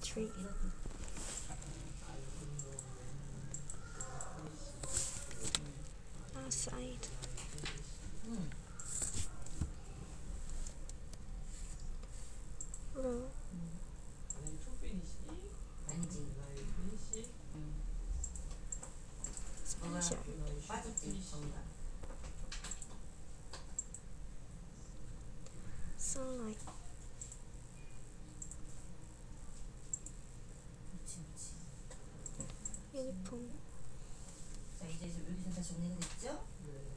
tree. Outside. Row. 아니지. 스페셜. 빠졌지. 정답. Sunlight. 그렇지. 유니폼. 자, 이제 여기서 다 정리가 됐죠?